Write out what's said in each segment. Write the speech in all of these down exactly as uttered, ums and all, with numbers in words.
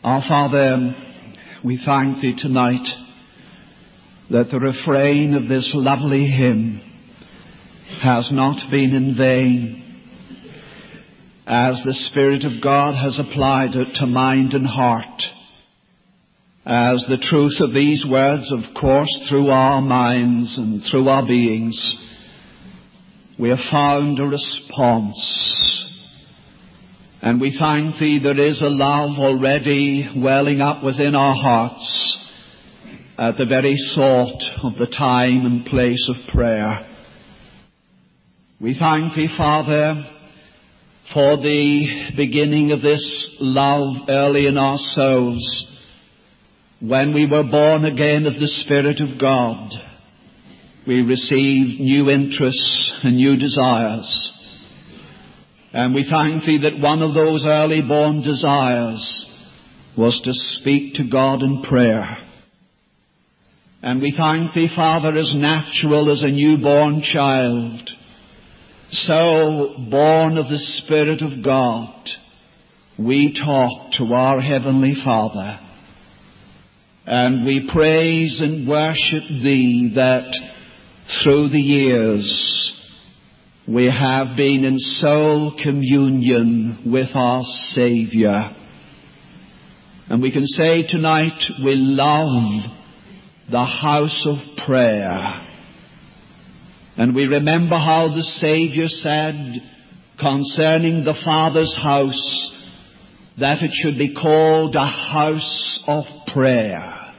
Our Father, we thank Thee tonight that the refrain of this lovely hymn has not been in vain, as the Spirit of God has applied it to mind and heart, as the truth of these words, of course, through our minds and through our beings, we have found a response. And we thank Thee there is a love already welling up within our hearts at the very thought of the time and place of prayer. We thank Thee, Father, for the beginning of this love early in our souls, when we were born again of the Spirit of God. We received new interests and new desires. And we thank Thee that one of those early born desires was to speak to God in prayer. And we thank Thee, Father, as natural as a newborn child, so born of the Spirit of God, we talk to our Heavenly Father. And we praise and worship Thee that through the years we have been in soul communion with our Saviour. And we can say tonight we love the house of prayer. And we remember how the Saviour said concerning the Father's house that it should be called a house of prayer.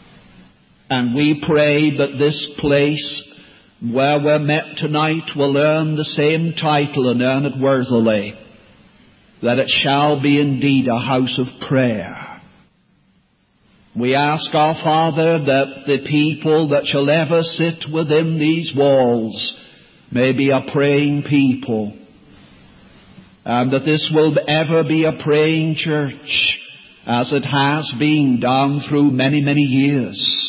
And we pray that this place where we're met tonight will earn the same title and earn it worthily, that it shall be indeed a house of prayer. We ask our Father that the people that shall ever sit within these walls may be a praying people, and that this will ever be a praying church, as it has been down through many, many years.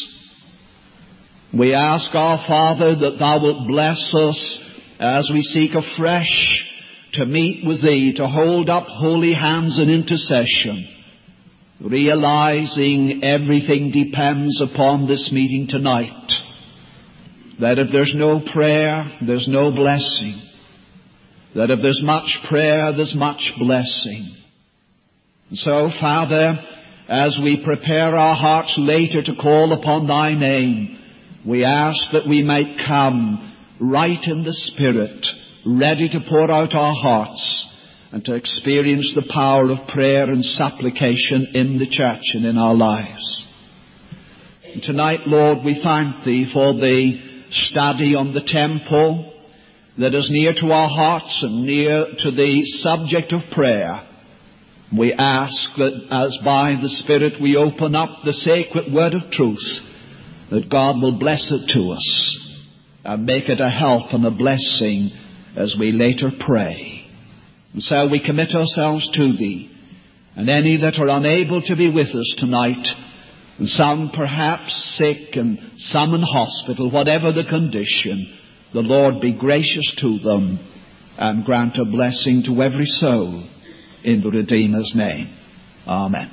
We ask our Father that Thou wilt bless us as we seek afresh to meet with Thee, to hold up holy hands in intercession, realizing everything depends upon this meeting tonight. That if there's no prayer, there's no blessing. That if there's much prayer, there's much blessing. And so, Father, as we prepare our hearts later to call upon Thy name, we ask that we might come right in the Spirit, ready to pour out our hearts and to experience the power of prayer and supplication in the church and in our lives. And tonight, Lord, we thank Thee for the study on the temple that is near to our hearts and near to the subject of prayer. We ask that as by the Spirit we open up the sacred word of truth, that God will bless it to us and make it a help and a blessing as we later pray. And so we commit ourselves to Thee, and any that are unable to be with us tonight, and some perhaps sick and some in hospital, whatever the condition, the Lord be gracious to them and grant a blessing to every soul in the Redeemer's name. Amen.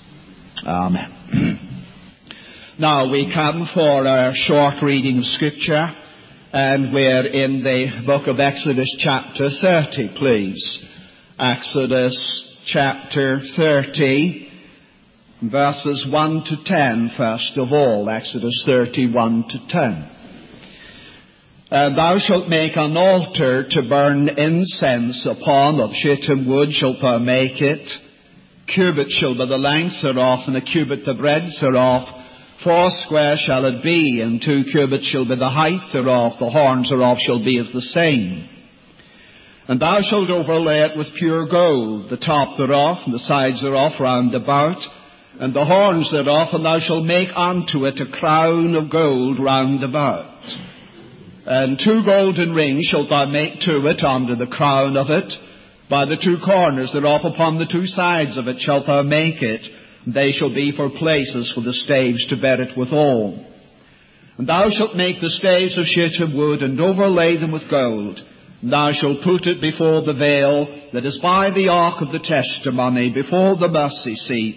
Amen. Now we come for our short reading of Scripture, and we're in the book of Exodus chapter thirty, please. Exodus chapter thirty, verses one to ten, first of all. Exodus thirty, one to ten. And thou shalt make an altar to burn incense upon, of shittim wood shalt thou make it. Cubit shall be the length thereof, and a cubit the breadth thereof. Foursquare shall it be, and two cubits shall be the height thereof. The horns thereof shall be of the same. And thou shalt overlay it with pure gold, the top thereof, and the sides thereof round about, and the horns thereof, and thou shalt make unto it a crown of gold round about. And two golden rings shalt thou make to it under the crown of it. By the two corners thereof upon the two sides of it shalt thou make it. They shall be for places for the staves to bear it withal. And thou shalt make the staves of shittim wood, and overlay them with gold. And thou shalt put it before the veil that is by the ark of the testimony, before the mercy seat,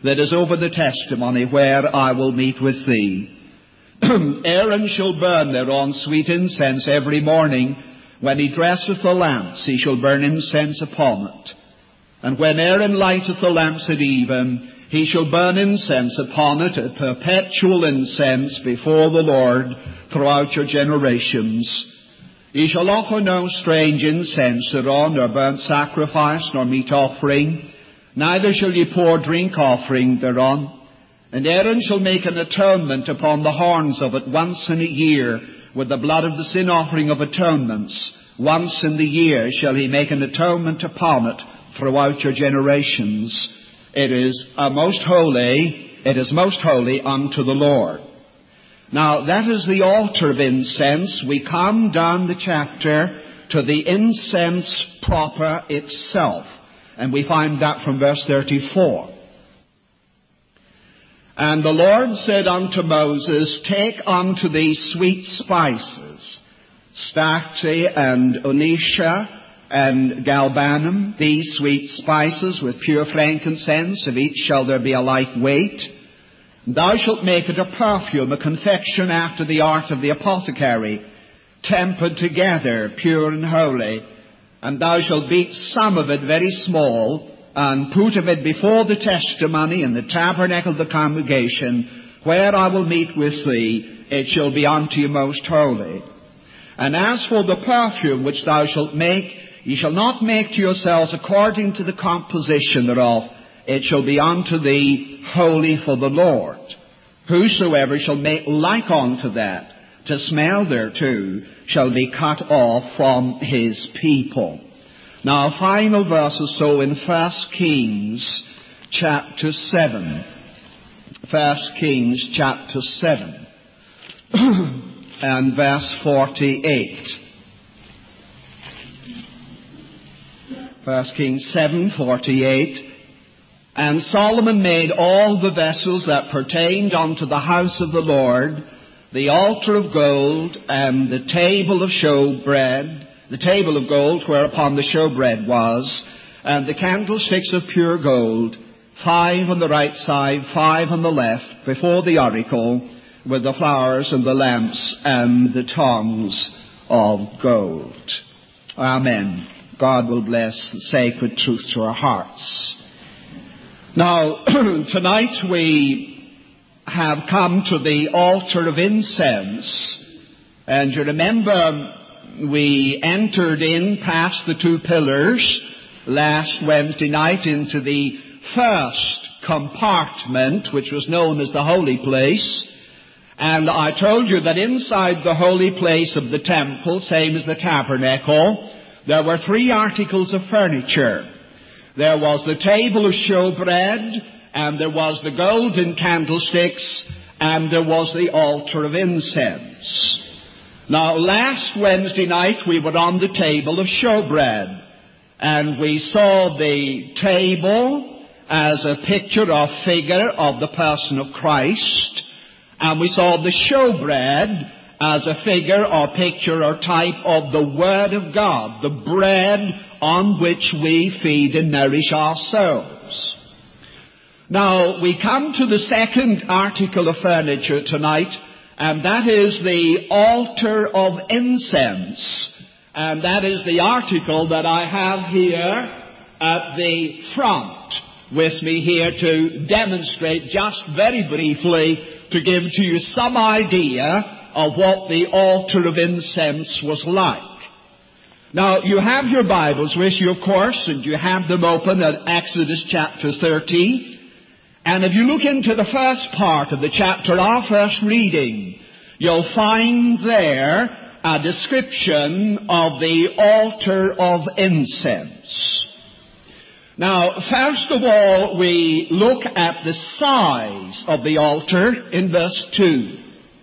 that is over the testimony where I will meet with thee. Aaron shall burn thereon sweet incense every morning. When he dresseth the lamps, he shall burn incense upon it. And when Aaron lighteth the lamps at even, he shall burn incense upon it, a perpetual incense before the Lord throughout your generations. Ye shall offer no strange incense thereon, nor burnt sacrifice, nor meat offering. Neither shall ye pour drink offering thereon. And Aaron shall make an atonement upon the horns of it once in a year, with the blood of the sin offering of atonements. Once in the year shall he make an atonement upon it throughout your generations. It is a most holy, it is most holy unto the Lord. Now, that is the altar of incense. We come down the chapter to the incense proper itself. And we find that from verse thirty-four. And the Lord said unto Moses, Take unto thee sweet spices, stacte and onycha and galbanum, these sweet spices with pure frankincense, of each shall there be a light weight. Thou shalt make it a perfume, a confection after the art of the apothecary, tempered together, pure and holy. And thou shalt beat some of it very small, and put of it before the testimony in the tabernacle of the congregation, where I will meet with thee. It shall be unto you most holy. And as for the perfume which thou shalt make, ye shall not make to yourselves according to the composition thereof. It shall be unto thee holy for the Lord. Whosoever shall make like unto that, to smell thereto, shall be cut off from his people. Now, final verses so in First Kings chapter seven. First Kings chapter seven and verse forty-eight. First Kings seven forty-eight. And Solomon made all the vessels that pertained unto the house of the Lord, the altar of gold, and the table of showbread, the table of gold whereupon the showbread was, and the candlesticks of pure gold, five on the right side, five on the left, before the oracle, with the flowers and the lamps and the tongs of gold. Amen. God will bless the sacred truth to our hearts. Now, tonight we have come to the altar of incense, and you remember we entered in past the two pillars last Wednesday night into the first compartment, which was known as the holy place. And I told you that inside the holy place of the temple, same as the tabernacle, there were three articles of furniture. There was the table of showbread, and there was the golden candlesticks, and there was the altar of incense. Now, last Wednesday night we were on the table of showbread, and we saw the table as a picture or figure of the person of Christ, and we saw the showbread as a figure or picture or type of the Word of God, the bread on which we feed and nourish our souls. Now, we come to the second article of furniture tonight, and that is the altar of incense. And that is the article that I have here at the front with me here to demonstrate just very briefly, to give to you some idea of what the altar of incense was like. Now, you have your Bibles with you, of course, and you have them open at Exodus chapter thirty. And if you look into the first part of the chapter, our first reading, you'll find there a description of the altar of incense. Now, first of all, we look at the size of the altar in verse two.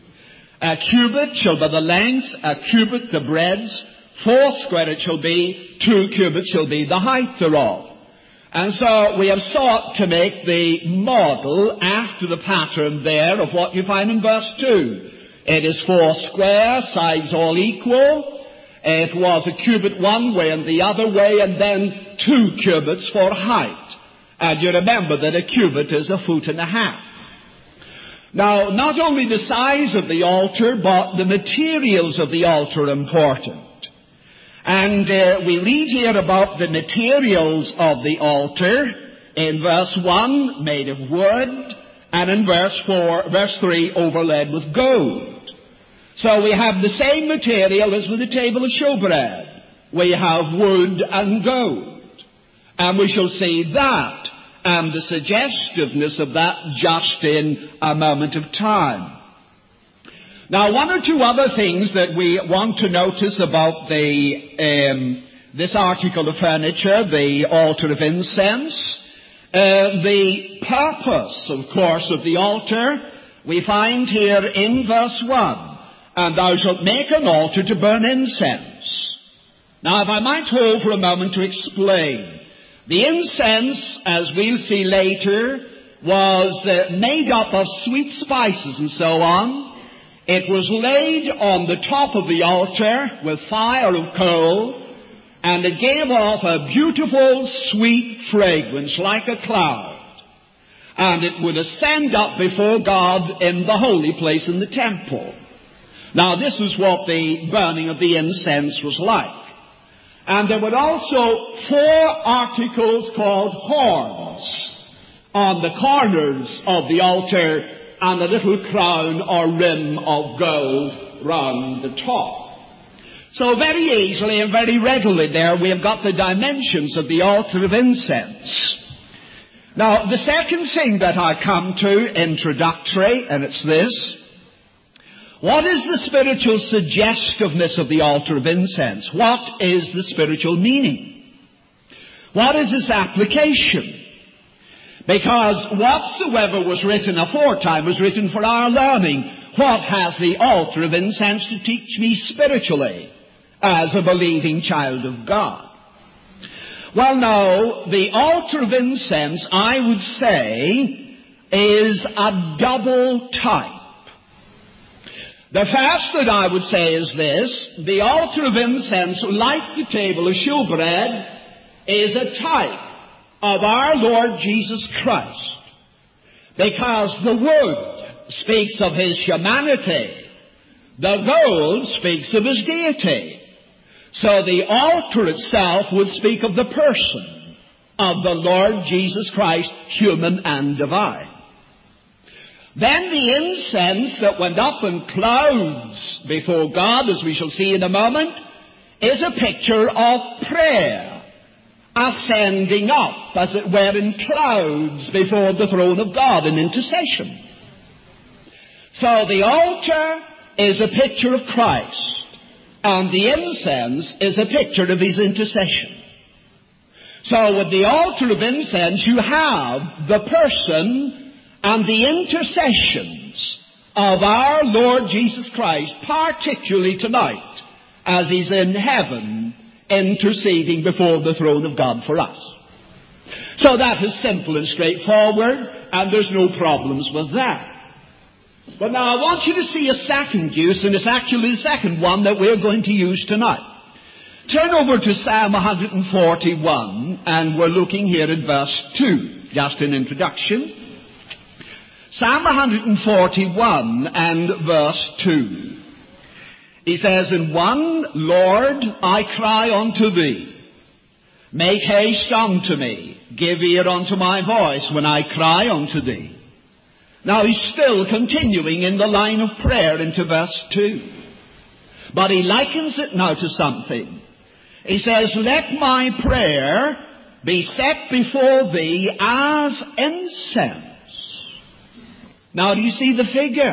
A cubit shall be the length, a cubit the breadth, four square it shall be, two cubits shall be the height thereof. And so we have sought to make the model after the pattern there of what you find in verse two. It is four square, sides all equal. It was a cubit one way and the other way, and then two cubits for height. And you remember that a cubit is a foot and a half. Now, not only the size of the altar, but the materials of the altar are important. And uh, we read here about the materials of the altar in verse one, made of wood, and in verse four, verse three, overlaid with gold. So we have the same material as with the table of showbread. We have wood and gold. And we shall see that and the suggestiveness of that just in a moment of time. Now, one or two other things that we want to notice about the um, this article of furniture, the altar of incense. Uh, the purpose, of course, of the altar, we find here in verse one, and thou shalt make an altar to burn incense. Now, if I might hold for a moment to explain. The incense, as we'll see later, was uh, made up of sweet spices and so on. It was laid on the top of the altar with fire of coal, and it gave off a beautiful, sweet fragrance like a cloud. And it would ascend up before God in the holy place in the temple. Now, this is what the burning of the incense was like. And there were also four articles called horns on the corners of the altar, and a little crown or rim of gold round the top. So very easily and very readily there we have got the dimensions of the altar of incense. Now, the second thing that I come to, introductory, and it's this. What is the spiritual suggestiveness of the altar of incense? What is the spiritual meaning? What is its application? Because whatsoever was written aforetime was written for our learning. What has the altar of incense to teach me spiritually as a believing child of God? Well, now, the altar of incense, I would say, is a double type. The first that I would say is this: the altar of incense, like the table of showbread, is a type of our Lord Jesus Christ. Because the wood speaks of His humanity, the gold speaks of His deity. So the altar itself would speak of the person of the Lord Jesus Christ, human and divine. Then the incense that went up in clouds before God, as we shall see in a moment, is a picture of prayer, ascending up, as it were, in clouds before the throne of God in intercession. So the altar is a picture of Christ, and the incense is a picture of His intercession. So with the altar of incense, you have the person and the intercessions of our Lord Jesus Christ, particularly tonight, as He's in heaven, interceding before the throne of God for us. So that is simple and straightforward, and there's no problems with that. But now I want you to see a second use, and it's actually the second one that we're going to use tonight. Turn over to Psalm one forty-one, and we're looking here at verse two, just an introduction. Psalm one forty-one and verse two. He says, in one, Lord, I cry unto Thee. Make haste unto me. Give ear unto my voice when I cry unto Thee. Now he's still continuing in the line of prayer into verse two. But he likens it now to something. He says, let my prayer be set before Thee as incense. Now, do you see the figure?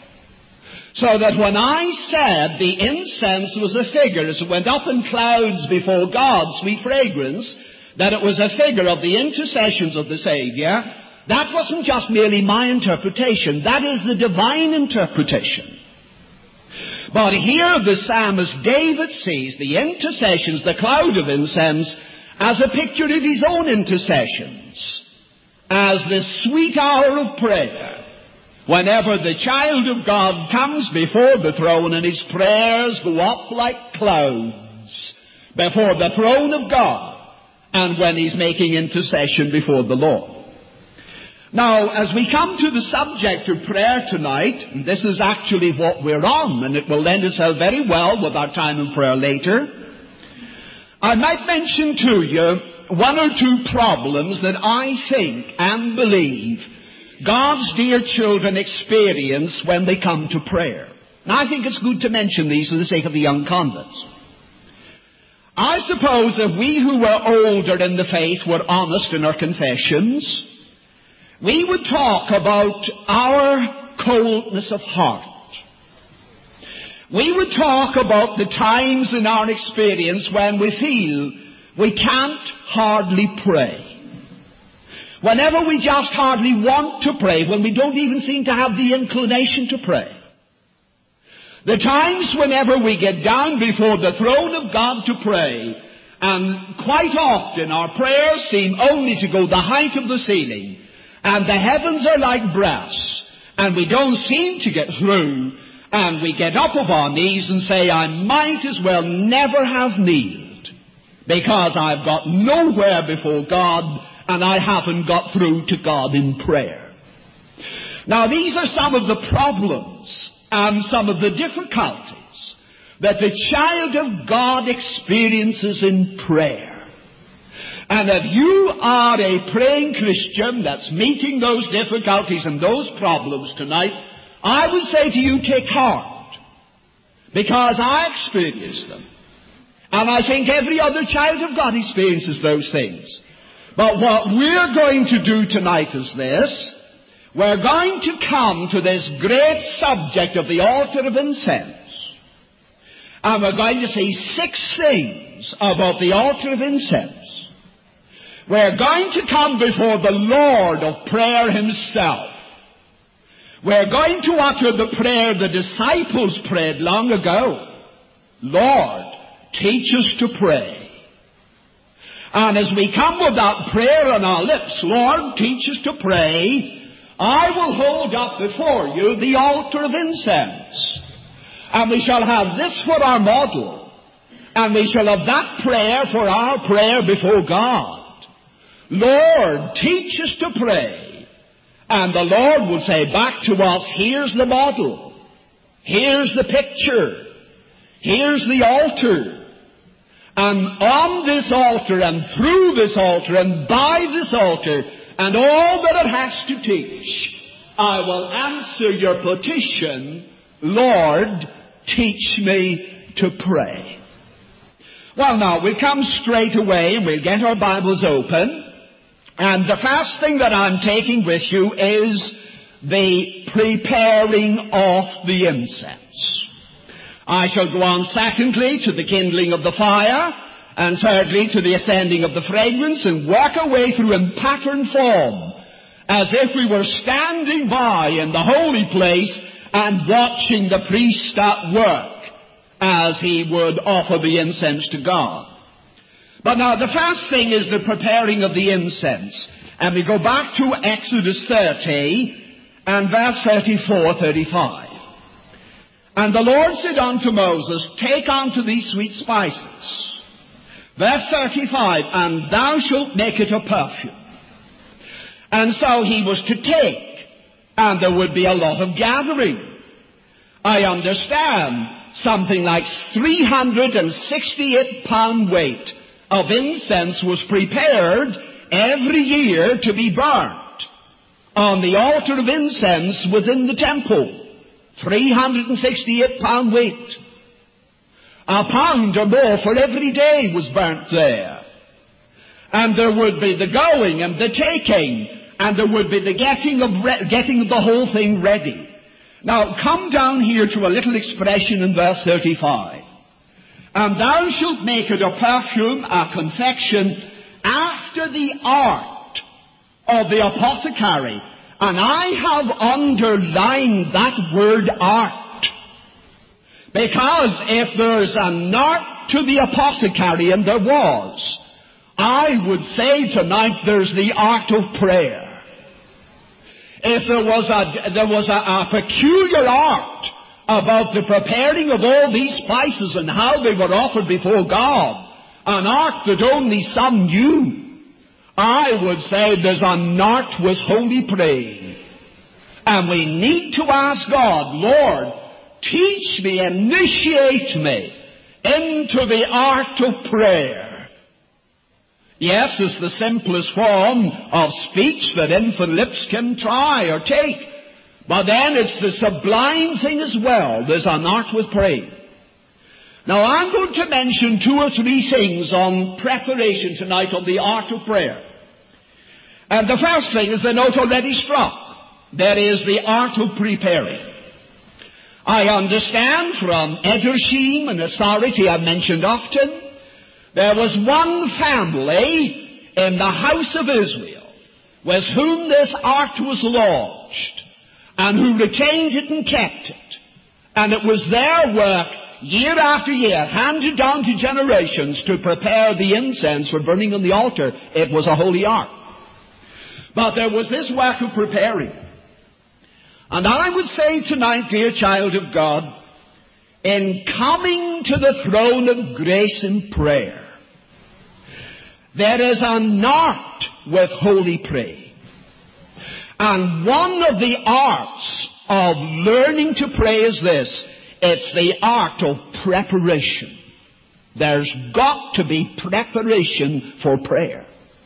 So that when I said the incense was a figure, as it went up in clouds before God, sweet fragrance, that it was a figure of the intercessions of the Savior, that wasn't just merely my interpretation. That is the divine interpretation. But here the psalmist David sees the intercessions, the cloud of incense, as a picture of his own intercessions, as the sweet hour of prayer. Whenever the child of God comes before the throne and his prayers go up like clouds before the throne of God, and when he's making intercession before the Lord. Now, as we come to the subject of prayer tonight, and this is actually what we're on, and it will lend itself very well with our time of prayer later, I might mention to you one or two problems that I think and believe God's dear children experience when they come to prayer. Now, I think it's good to mention these for the sake of the young converts. I suppose if we who were older in the faith were honest in our confessions, we would talk about our coldness of heart. We would talk about the times in our experience when we feel we can't hardly pray. Whenever we just hardly want to pray, when we don't even seem to have the inclination to pray. The times whenever we get down before the throne of God to pray, and quite often our prayers seem only to go the height of the ceiling, and the heavens are like brass, and we don't seem to get through, and we get up of our knees and say, I might as well never have kneeled, because I've got nowhere before God, and I haven't got through to God in prayer. Now, these are some of the problems and some of the difficulties that the child of God experiences in prayer. And if you are a praying Christian that's meeting those difficulties and those problems tonight, I would say to you, take heart, because I experience them. And I think every other child of God experiences those things. But what we're going to do tonight is this. We're going to come to this great subject of the altar of incense. And we're going to see six things about the altar of incense. We're going to come before the Lord of prayer himself. We're going to utter the prayer the disciples prayed long ago. Lord, teach us to pray. And as we come with that prayer on our lips, Lord, teach us to pray, I will hold up before you the altar of incense. And we shall have this for our model. And we shall have that prayer for our prayer before God. Lord, teach us to pray. And the Lord will say back to us, here's the model. Here's the picture. Here's the altar. And on this altar and through this altar and by this altar and all that it has to teach, I will answer your petition, Lord, teach me to pray. Well, now, we'll come straight away and we'll get our Bibles open. And the first thing that I'm taking with you is the preparing of the incense. I shall go on secondly to the kindling of the fire, and thirdly to the ascending of the fragrance, and work our way through in pattern form, as if we were standing by in the holy place and watching the priest at work as he would offer the incense to God. But now the first thing is the preparing of the incense. And we go back to Exodus thirty and verse thirty-four, thirty-five. And the Lord said unto Moses, take unto thee sweet spices. Verse thirty-five, and thou shalt make it a perfume. And so he was to take, and there would be a lot of gathering. I understand something like three hundred sixty-eight pound weight of incense was prepared every year to be burnt on the altar of incense within the temple. three hundred sixty-eight pound weight. A pound or more for every day was burnt there. And there would be the going and the taking, and there would be the getting of re- getting the whole thing ready. Now, come down here to a little expression in verse thirty-five. And thou shalt make it a perfume, a confection, after the art of the apothecary. And I have underlined that word art. Because if there's an art to the apothecary, and there was, I would say tonight there's the art of prayer. If there was a, there was a, a peculiar art about the preparing of all these spices and how they were offered before God, an ark that only some knew. I would say there's an ark with holy praying. And we need to ask God, Lord, teach me, initiate me into the art of prayer. Yes, it's the simplest form of speech that infant lips can try or take. But then it's the sublime thing as well. There's an art with praying. Now I'm going to mention two or three things on preparation tonight on the art of prayer. And the first thing is the note already struck. That is the art of preparing. I understand from Edersheim, an authority I've mentioned often, there was one family in the house of Israel with whom this art was lodged, and who retained it and kept it. And it was their work, year after year, handed down to generations, to prepare the incense for burning on the altar. It was a holy art. But there was this work of preparing. And I would say tonight, dear child of God, in coming to the throne of grace in prayer, there is an art with holy praying. And one of the arts of learning to pray is this. It's the art of preparation. There's got to be preparation for prayer.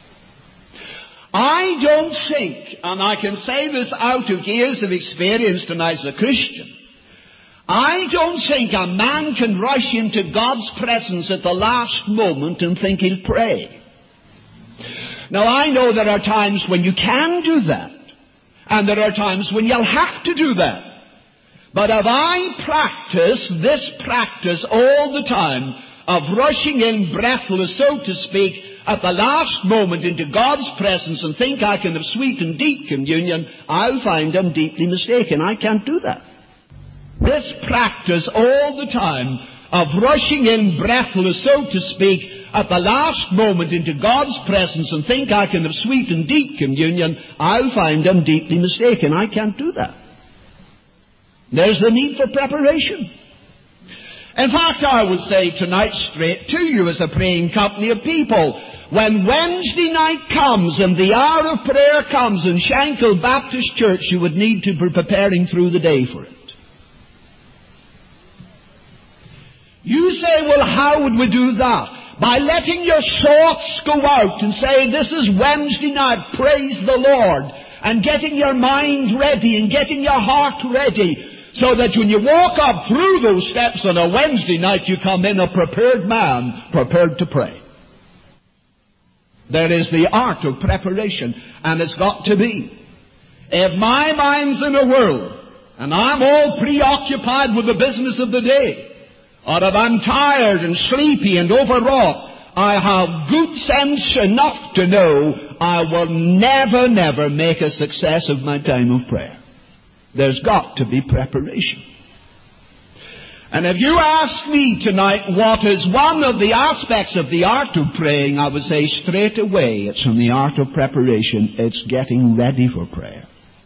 I don't think, and I can say this out of years of experience tonight as a Christian, I don't think a man can rush into God's presence at the last moment and think he'll pray. Now I know there are times when you can do that, and there are times when you'll have to do that. But if I practice this practice all the time of rushing in breathless, so to speak, at the last moment into God's presence and think I can have sweet and deep communion, I'll find I'm deeply mistaken. I can't do that. This practice all the time of rushing in breathless, so to speak, at the last moment into God's presence and think I can have sweet and deep communion, I'll find I'm deeply mistaken. I can't do that. There's the need for preparation. In fact, I would say tonight straight to you as a praying company of people, when Wednesday night comes and the hour of prayer comes in Shankill Baptist Church, you would need to be preparing through the day for it. You say, well, how would we do that? By letting your thoughts go out and say, this is Wednesday night, praise the Lord, and getting your mind ready and getting your heart ready, so that when you walk up through those steps on a Wednesday night, you come in a prepared man, prepared to pray. There is the art of preparation, and it's got to be. If my mind's in a whirl, and I'm all preoccupied with the business of the day, or if I'm tired and sleepy and overwrought, I have good sense enough to know I will never, never make a success of my time of prayer. There's got to be preparation. And if you ask me tonight what is one of the aspects of the art of praying, I would say straight away it's in the art of preparation. It's getting ready for prayer.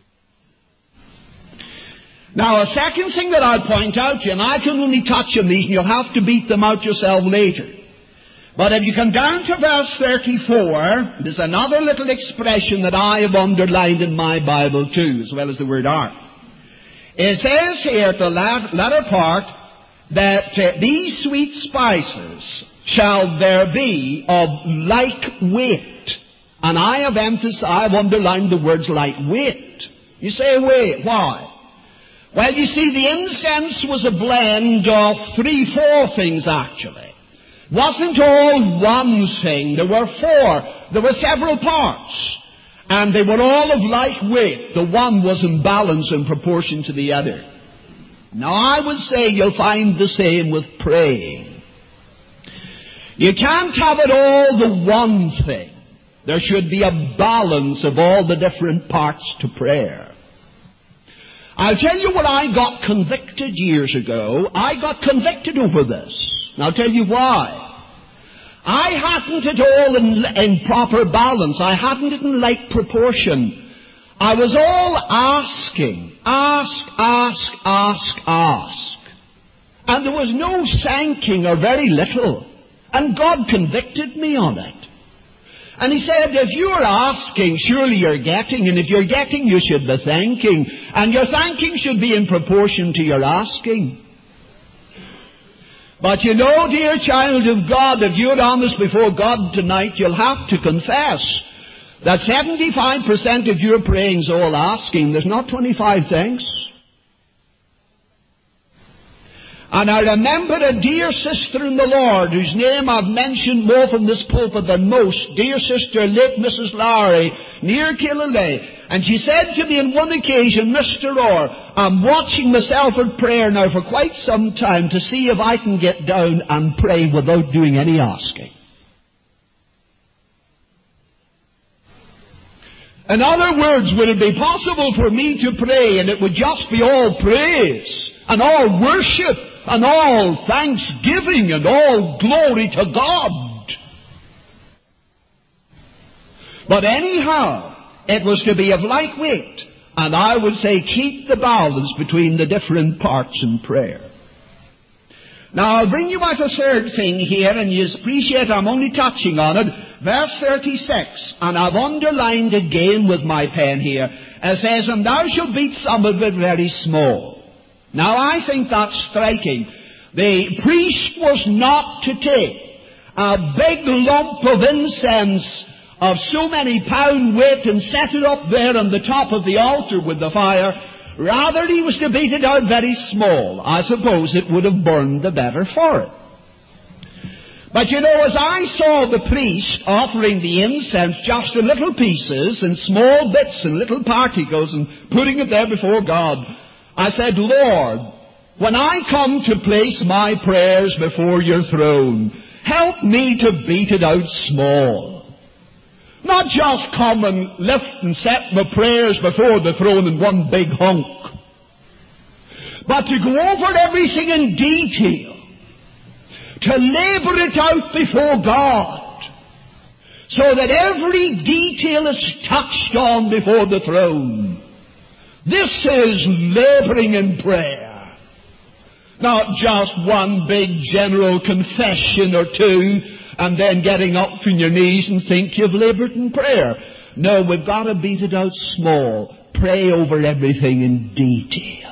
Now, a second thing that I'll point out to you, and I can only touch on these, and you'll have to beat them out yourself later. But if you come down to verse thirty-four, there's another little expression that I have underlined in my Bible too, as well as the word art. It says here at the latter part that uh, these sweet spices shall there be of like weight. And I have emphasized, I've underlined the words like weight. You say, wait, why? Well, you see, the incense was a blend of three, four things actually. Wasn't all one thing. There were four. There were several parts. And they were all of like weight. The one was in balance in proportion to the other. Now, I would say you'll find the same with praying. You can't have it all the one thing. There should be a balance of all the different parts to prayer. I'll tell you what I got convicted years ago. I got convicted over this. And I'll tell you why. I hadn't it all in, in proper balance. I hadn't it in like proportion. I was all asking, ask, ask, ask, ask. And there was no thanking or very little. And God convicted me on it. And he said, if you're asking, surely you're getting, and if you're getting, you should be thanking. And your thanking should be in proportion to your asking. But you know, dear child of God, if you're honest before God tonight, you'll have to confess that seventy-five percent of your praying's all asking. There's not twenty-five thanks. And I remember a dear sister in the Lord, whose name I've mentioned more from this pulpit than most, dear sister, late Missus Lowry, near Killalay. And she said to me on one occasion, Mister Orr, I'm watching myself at prayer now for quite some time to see if I can get down and pray without doing any asking. In other words, would it be possible for me to pray and it would just be all praise and all worship and all thanksgiving and all glory to God? But anyhow, it was to be of like weight, and I would say keep the balance between the different parts in prayer. Now I'll bring you out a third thing here, and you appreciate I'm only touching on it. Verse thirty-six, and I've underlined again with my pen here. It says, and thou shalt beat some of it very small. Now I think that's striking. The priest was not to take a big lump of incense of so many pound weight and set it up there on the top of the altar with the fire. Rather, he was to beat it out very small. I suppose it would have burned the better for it. But you know, as I saw the priest offering the incense just in little pieces and small bits and little particles and putting it there before God, I said, Lord, when I come to place my prayers before your throne, help me to beat it out small. Not just come and lift and set my prayers before the throne in one big hunk, but to go over everything in detail, to labor it out before God, so that every detail is touched on before the throne. This is laboring in prayer. Not just one big general confession or two, and then getting up on your knees and think you've labored in prayer. No, we've got to beat it out small. Pray over everything in detail.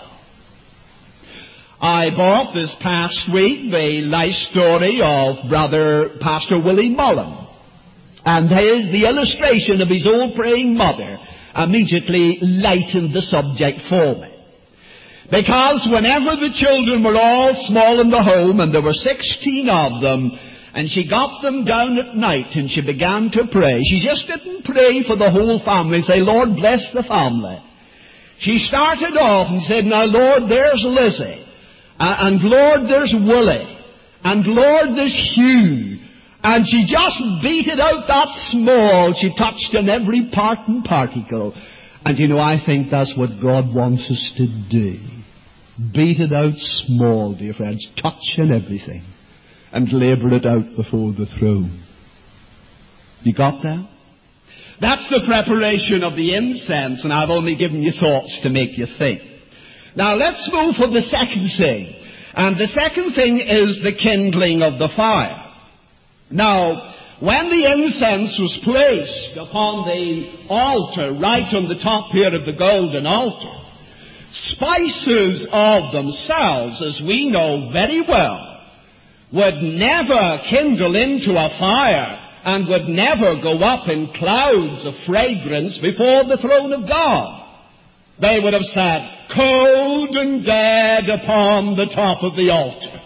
I bought this past week the life story of Brother Pastor Willie Mullen. And here's the illustration of his old praying mother. Immediately lightened the subject for me. Because whenever the children were all small in the home, and there were sixteen of them, and she got them down at night and she began to pray. She just didn't pray for the whole family, say, Lord, bless the family. She started off and said, now, Lord, there's Lizzie. Uh, and Lord, there's Willie. And Lord, there's Hugh. And she just beat it out that small. She touched on every part and particle. And you know, I think that's what God wants us to do. Beat it out small, dear friends. Touch on everything. And labour it out before the throne. You got that? That's the preparation of the incense, and I've only given you thoughts to make you think. Now let's move for the second thing. And the second thing is the kindling of the fire. Now, when the incense was placed upon the altar, right on the top here of the golden altar, spices of themselves, as we know very well, would never kindle into a fire and would never go up in clouds of fragrance before the throne of God. They would have sat cold and dead upon the top of the altar.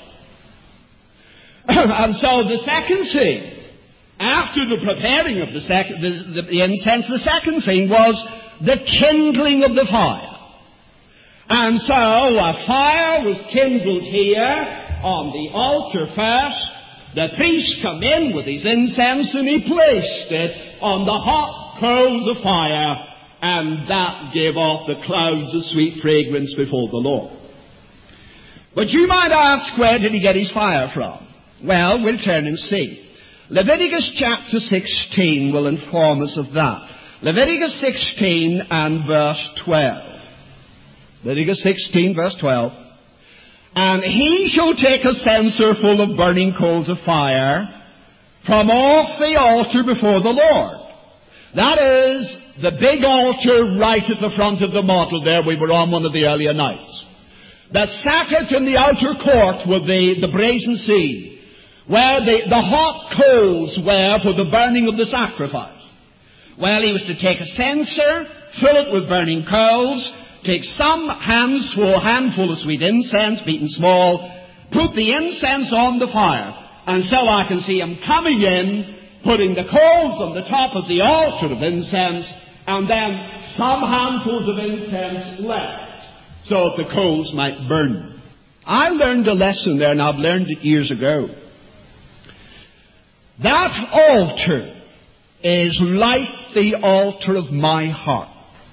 And so the second thing, after the preparing of the, sec- the, the, the incense, the second thing was the kindling of the fire. And so a fire was kindled here on the altar first. The priest come in with his incense and he placed it on the hot coals of fire, and that gave off the clouds of sweet fragrance before the Lord. But you might ask, where did he get his fire from? Well, we'll turn and see. Leviticus chapter sixteen will inform us of that. Leviticus sixteen and verse twelve. Leviticus sixteen, verse twelve. And he shall take a censer full of burning coals of fire, from off the altar before the Lord. That is the big altar right at the front of the model there. We were on one of the earlier nights. That sat it in the outer court with the, the brazen sea, where the, the hot coals were for the burning of the sacrifice. Well, he was to take a censer, fill it with burning coals, take some handful, handful of sweet incense, beaten small, put the incense on the fire. And so I can see him coming in, putting the coals on the top of the altar of incense, and then some handfuls of incense left, so that the coals might burn. I learned a lesson there, and I've learned it years ago. That altar is like the altar of my heart,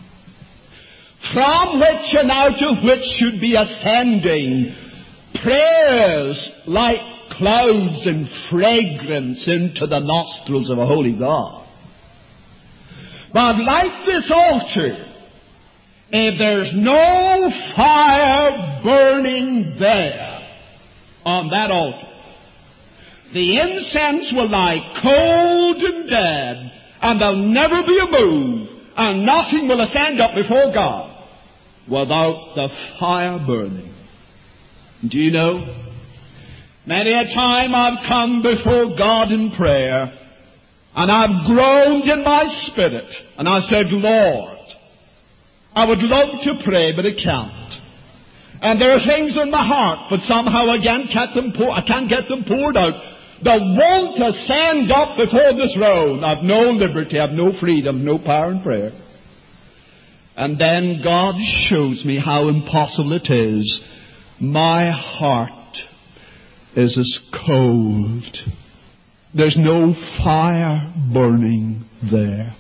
from which and out of which should be ascending prayers like clouds and fragrance into the nostrils of a holy God. But like this altar, if there's no fire burning there on that altar, the incense will lie cold and dead, and there'll never be a move, and nothing will ascend up before God without the fire burning. Do you know, many a time I've come before God in prayer, and I've groaned in my spirit, and I said, Lord, I would love to pray, but I can't. And there are things in my heart, but somehow I can't get them, pour, I can't get them poured out. The want to stand up before the throne. I've no liberty, I've no freedom, no power in prayer. And then God shows me how impossible it is. My heart is as cold. There's no fire burning there.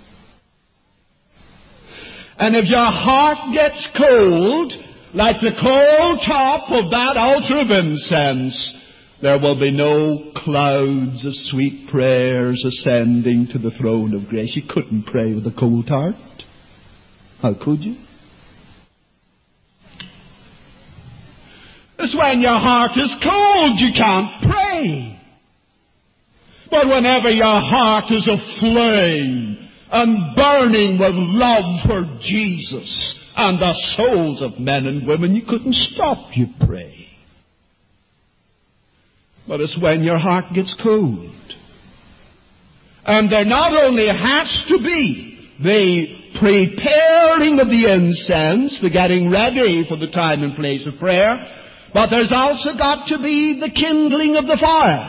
And if your heart gets cold, like the cold top of that altar of incense, there will be no clouds of sweet prayers ascending to the throne of grace. You couldn't pray with a cold heart. How could you? It's when your heart is cold you can't pray. But whenever your heart is aflame and burning with love for Jesus and the souls of men and women, you couldn't stop, you pray. But it's when your heart gets cold. And there not only has to be the preparing of the incense, the getting ready for the time and place of prayer, but there's also got to be the kindling of the fire.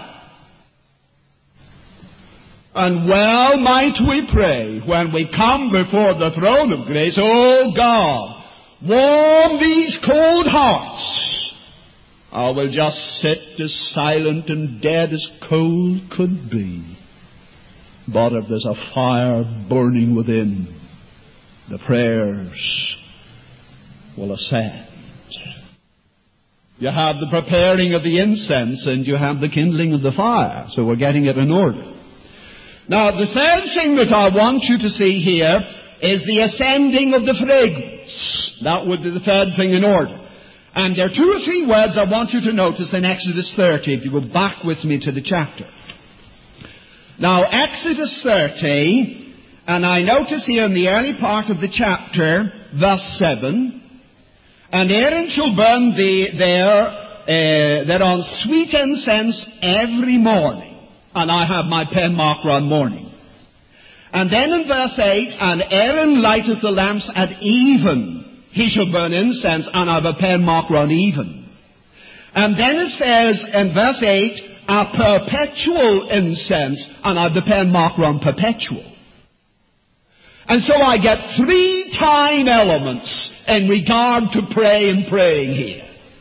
And well might we pray when we come before the throne of grace, oh God, warm these cold hearts. I will just sit as silent and dead as cold could be. But if there's a fire burning within, the prayers will ascend. You have the preparing of the incense and you have the kindling of the fire. So we're getting it in order. Now, the third thing that I want you to see here is the ascending of the fragrance. That would be the third thing in order. And there are two or three words I want you to notice in Exodus thirty, if you go back with me to the chapter. Now, Exodus thirty, and I notice here in the early part of the chapter, verse seven, and Aaron shall burn the, their, uh, thereon sweet incense every morning. And I have my pen marker on morning. And then in verse eight, and Aaron lighteth the lamps at even. He shall burn incense, and I have a pen marker on even. And then it says in verse eight, a perpetual incense, and I have the pen marker on perpetual. And so I get three time elements in regard to pray and praying here.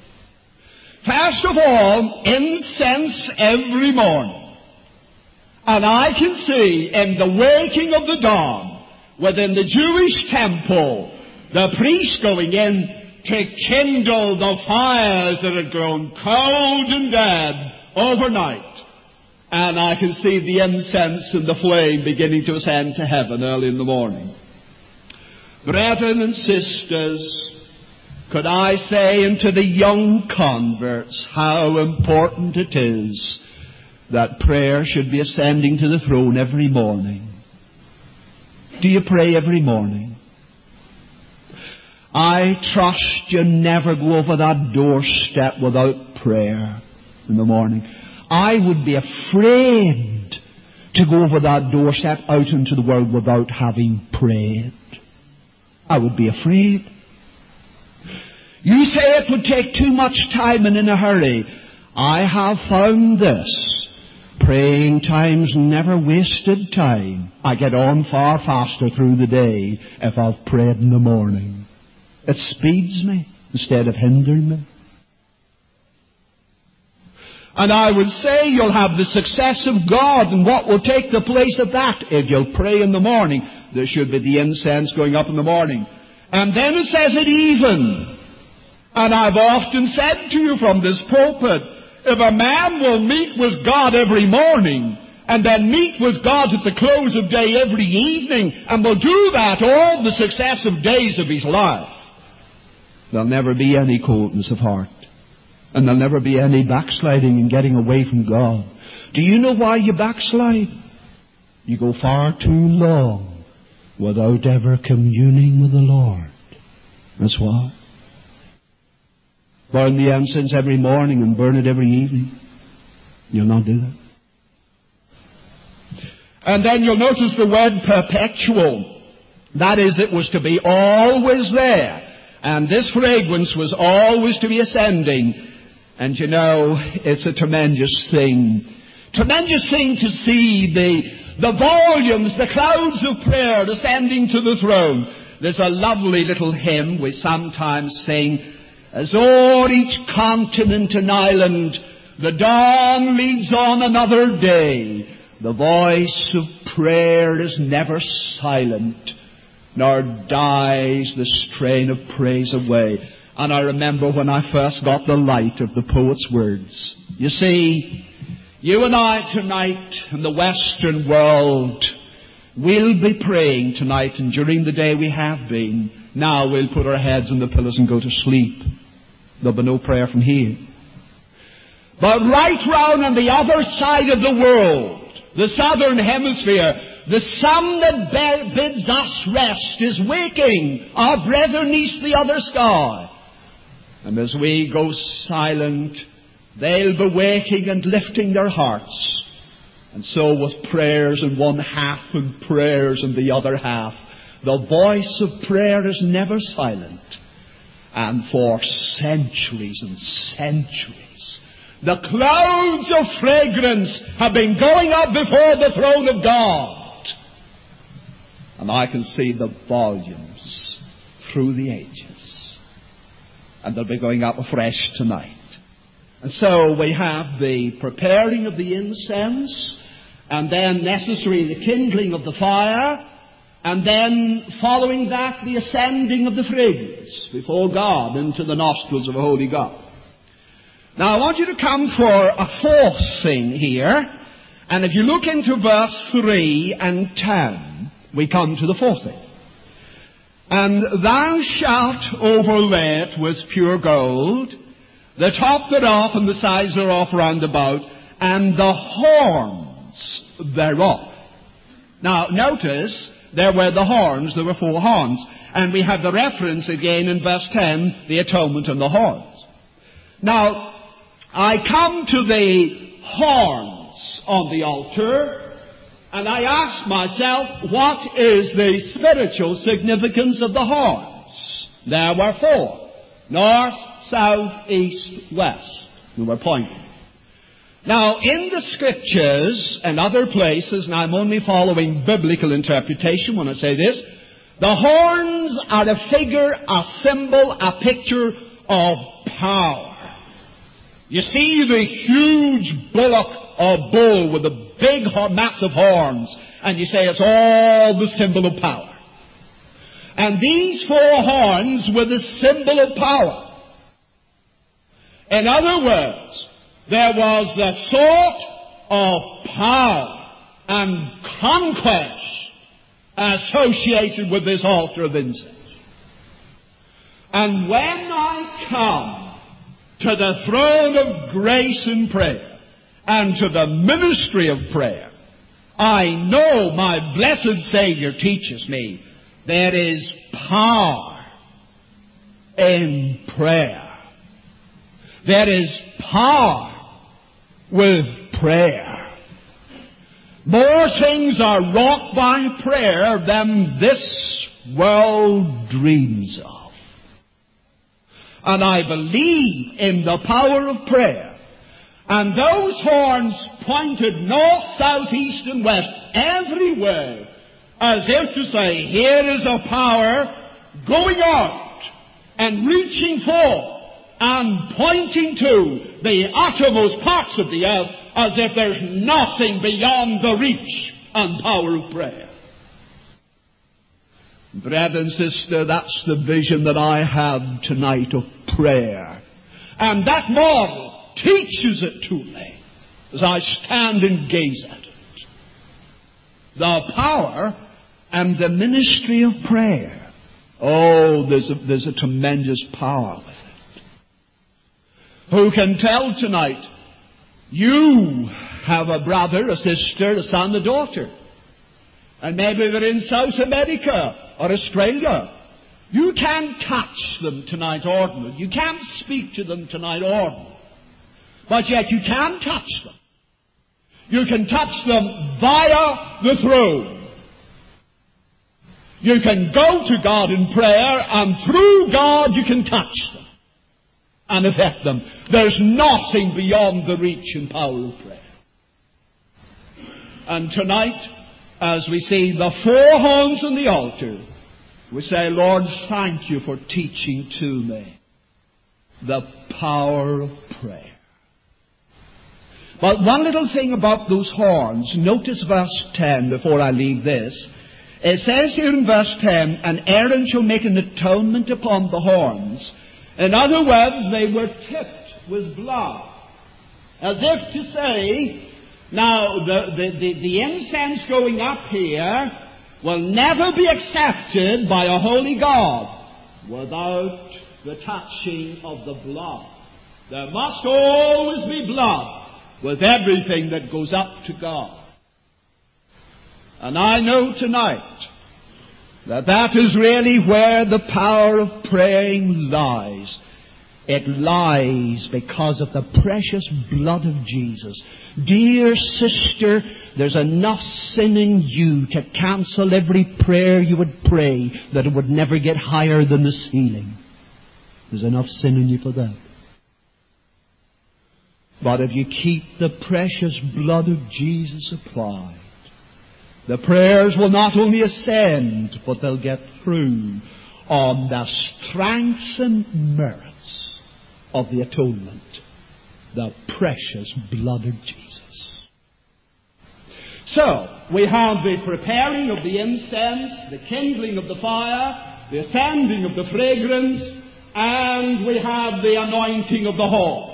First of all, incense every morning. And I can see in the waking of the dawn, within the Jewish temple, the priest going in to kindle the fires that had grown cold and dead overnight. And I can see the incense and the flame beginning to ascend to heaven early in the morning. Brethren and sisters, could I say unto the young converts how important it is that prayer should be ascending to the throne every morning. Do you pray every morning? I trust you never go over that doorstep without prayer in the morning. I would be afraid to go over that doorstep out into the world without having prayed. I would be afraid. You say it would take too much time and in a hurry. I have found this. Praying time's never wasted time. I get on far faster through the day if I've prayed in the morning. It speeds me instead of hindering me. And I would say you'll have the success of God, and what will take the place of that if you'll pray in the morning? There should be the incense going up in the morning. And then it says it even. And I've often said to you from this pulpit, if a man will meet with God every morning, and then meet with God at the close of day every evening, and will do that all the successive days of his life, there'll never be any coldness of heart. And there'll never be any backsliding and getting away from God. Do you know why you backslide? You go far too long without ever communing with the Lord. That's why. Burn the incense every morning and burn it every evening. You'll not do that. And then you'll notice the word perpetual. That is, it was to be always there. And this fragrance was always to be ascending. And you know, it's a tremendous thing. Tremendous thing to see the, the volumes, the clouds of prayer ascending to the throne. There's a lovely little hymn we sometimes sing. As o'er each continent and island the dawn leads on another day, the voice of prayer is never silent, nor dies the strain of praise away. And I remember when I first got the light of the poet's words. You see, you and I tonight in the Western world, we'll be praying tonight, and during the day we have been. Now we'll put our heads on the pillows and go to sleep. There'll be no prayer from here. But right round on the other side of the world, the southern hemisphere, the sun that bids us rest is waking our brethren east the other sky. And as we go silent, they'll be waking and lifting their hearts. And so with prayers in one half and prayers in the other half, the voice of prayer is never silent. And for centuries and centuries, the clouds of fragrance have been going up before the throne of God. And I can see the volumes through the ages. And they'll be going up afresh tonight. And so we have the preparing of the incense, and then necessary the kindling of the fire, and then following that the ascending of the fragrance before God into the nostrils of a holy God. Now I want you to come for a fourth thing here, and if you look into verse three and ten, we come to the fourth thing. And thou shalt overlay it with pure gold, the top thereof and the sides thereof round about, and the horns thereof. Now notice, there were the horns, there were four horns. And we have the reference again in verse ten, the atonement and the horns. Now, I come to the horns on the altar, and I ask myself, what is the spiritual significance of the horns? There were four. North, south, east, west. They were pointing. Now, in the Scriptures and other places, and I'm only following biblical interpretation when I say this, the horns are a figure, a symbol, a picture of power. You see the huge bullock or bull with the big, massive horns, and you say it's all the symbol of power. And these four horns were the symbol of power. In other words, there was the thought of power and conquest associated with this altar of incense. And when I come to the throne of grace in prayer, and to the ministry of prayer. I know my blessed Savior teaches me there is power in prayer. There is power with prayer. More things are wrought by prayer than this world dreams of. And I believe in the power of prayer. And those horns pointed north, south, east, and west, everywhere, as if to say, here is a power going out and reaching forth and pointing to the uttermost parts of the earth, as if there's nothing beyond the reach and power of prayer. Brother and sister, that's the vision that I have tonight of prayer. And that model teaches it to me as I stand and gaze at it. The power and the ministry of prayer. Oh, there's a, there's a tremendous power with it. Who can tell tonight, you have a brother, a sister, a son, a daughter, and maybe they're in South America or Australia. You can't touch them tonight ordinarily. You can't speak to them tonight ordinarily. But yet you can touch them. You can touch them via the throne. You can go to God in prayer, and through God you can touch them and affect them. There's nothing beyond the reach and power of prayer. And tonight, as we see the four horns on the altar, we say, Lord, thank you for teaching to me the power of prayer. But one little thing about those horns, notice verse ten before I leave this. It says here in verse ten, and Aaron shall make an atonement upon the horns. In other words, they were tipped with blood. As if to say, now the, the, the, the incense going up here will never be accepted by a holy God without the touching of the blood. There must always be blood with everything that goes up to God. And I know tonight that that is really where the power of praying lies. It lies because of the precious blood of Jesus. Dear sister, there's enough sin in you to cancel every prayer you would pray that it would never get higher than the ceiling. There's enough sin in you for that. But if you keep the precious blood of Jesus applied, the prayers will not only ascend, but they'll get through on the strength and merits of the atonement, the precious blood of Jesus. So, we have the preparing of the incense, the kindling of the fire, the ascending of the fragrance, and we have the anointing of the horns.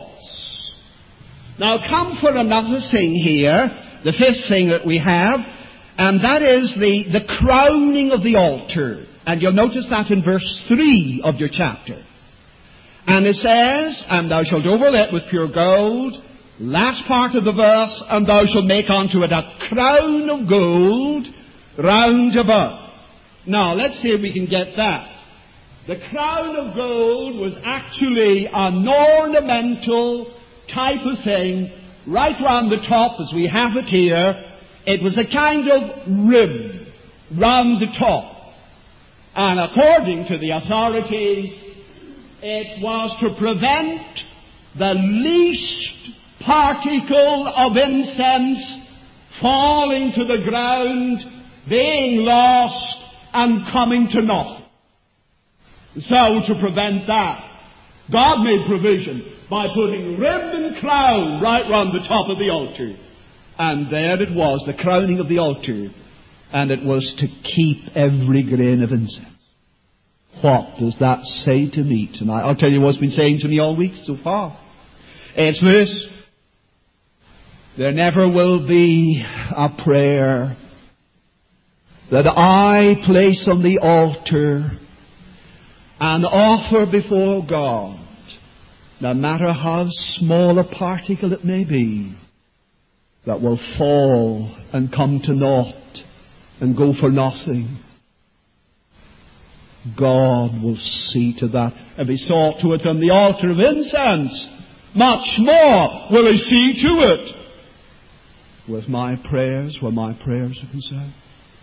Now come for another thing here, the fifth thing that we have, and that is the, the crowning of the altar. And you'll notice that in verse three of your chapter. And it says, and thou shalt overlay it with pure gold, last part of the verse, and thou shalt make unto it a crown of gold round about. Now, let's see if we can get that. The crown of gold was actually an ornamental type of thing right round the top as we have it here. It was a kind of rib round the top. And according to the authorities, it was to prevent the least particle of incense falling to the ground, being lost, and coming to naught. So to prevent that, God made provision by putting rib and crown right round the top of the altar. And there it was, the crowning of the altar. And it was to keep every grain of incense. What does that say to me tonight? I'll tell you what's been saying to me all week so far. It's this. There never will be a prayer that I place on the altar and offer before God, no matter how small a particle it may be, that will fall and come to naught and go for nothing. God will see to that. If He saw to it on the altar of incense, much more will He see to it with my prayers, where my prayers are concerned.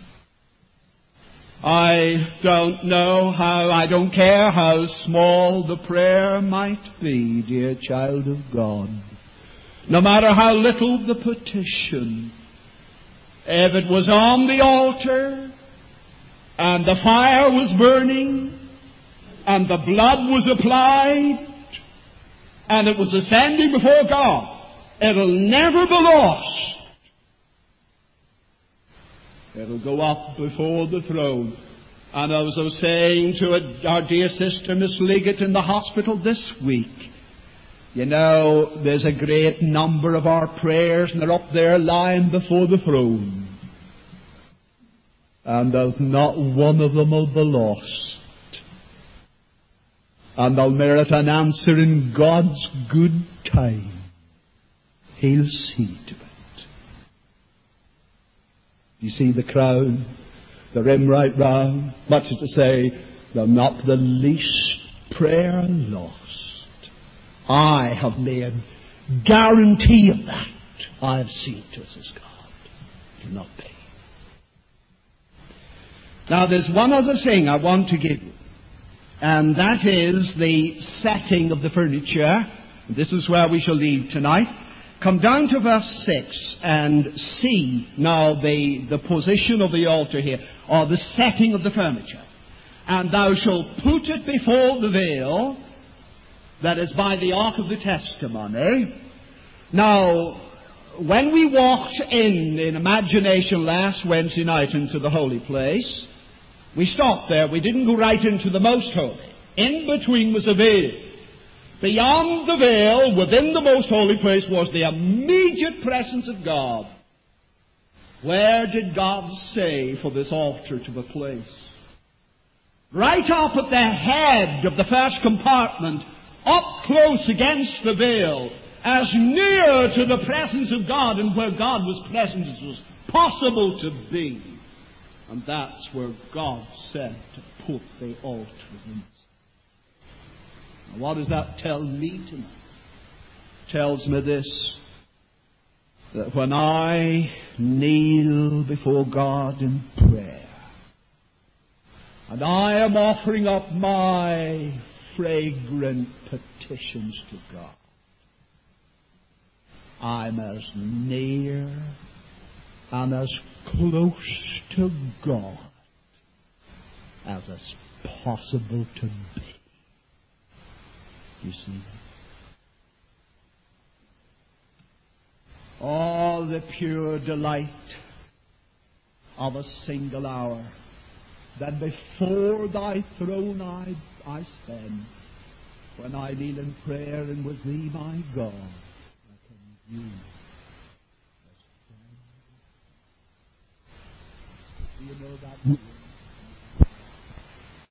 I don't know how, I don't care how small the prayer might be, dear child of God. No matter how little the petition, if it was on the altar, and the fire was burning, and the blood was applied, and it was ascending before God, it'll never be lost. It'll go up before the throne. And as I was saying to it, our dear sister Miss Liggett in the hospital this week, you know, there's a great number of our prayers, and they're up there lying before the throne. And there's not one of them will be lost. And they'll merit an answer in God's good time. He'll see to it. You see the crowd, the rim right round, much as to say, they're not the least prayer lost. I have made guarantee of that. I have seen to it as God. Do not pay. Now there's one other thing I want to give you, and that is the setting of the furniture. This is where we shall leave tonight. Come down to verse six and see now the, the position of the altar here, or the setting of the furniture. And thou shalt put it before the veil that is by the ark of the testimony. Now, when we walked in, in imagination last Wednesday night into the holy place, we stopped there. We didn't go right into the most holy. In between was a veil. Beyond the veil, within the most holy place, was the immediate presence of God. Where did God say for this altar to be placed? Right up at the head of the first compartment, up close against the veil, as near to the presence of God and where God was present as was possible to be. And that's where God said to put the altar in. Now, what does that tell me tonight? It tells me this, that when I kneel before God in prayer, and I am offering up my fragrant petitions to God, I'm as near and as close to God as is possible to be. You see that? All the pure delight of a single hour that before thy throne I, I spend when I kneel in prayer and with thee, my God, I can view as friend. Do you know that?